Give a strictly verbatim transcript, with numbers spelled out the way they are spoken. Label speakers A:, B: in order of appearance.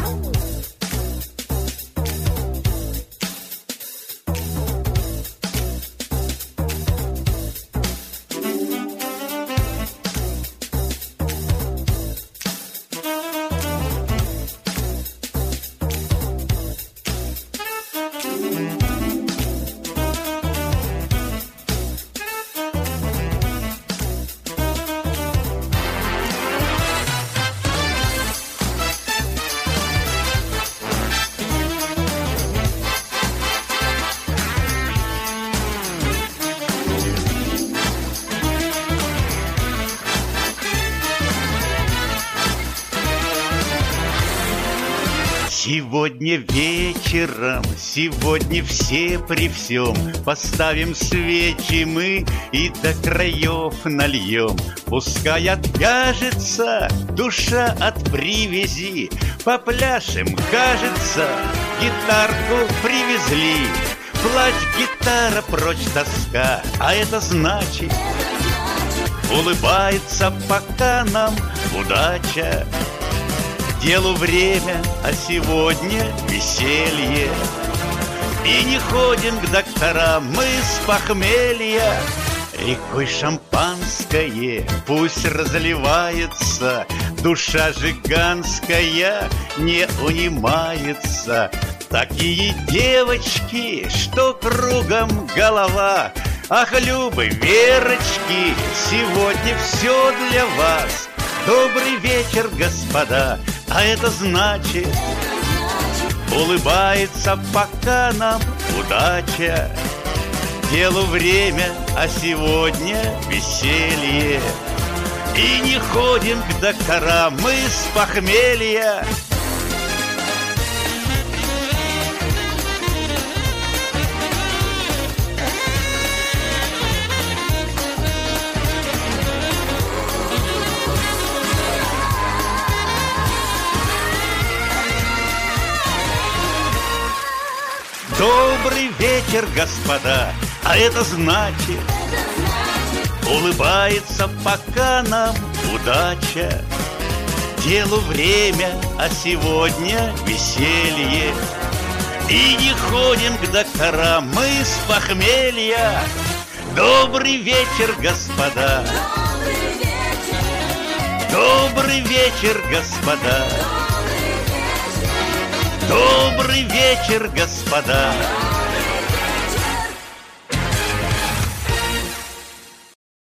A: Сегодня вечером, сегодня все при всем поставим свечи мы и до краев нальем. Пускай отвяжется душа от привязи, попляшем, кажется, гитарку привезли. Плачь, гитара, прочь тоска, а это значит, улыбается пока нам удача. Делу время, а сегодня веселье. И не ходим к докторам мы с похмелья. Рекой шампанское пусть разливается, душа жиганская не унимается. Такие девочки, что кругом голова. Ах, Любы, Верочки, сегодня все для вас. Добрый вечер, господа, а это значит, улыбается пока нам удача. Делу время, а сегодня веселье. И не ходим к докторам мы с похмелья. Добрый вечер, господа, а это значит, улыбается пока нам удача. Делу время, а сегодня веселье. И не ходим к докторам мы с похмелья. Добрый вечер, господа. Добрый вечер, господа. Добрый вечер, господа.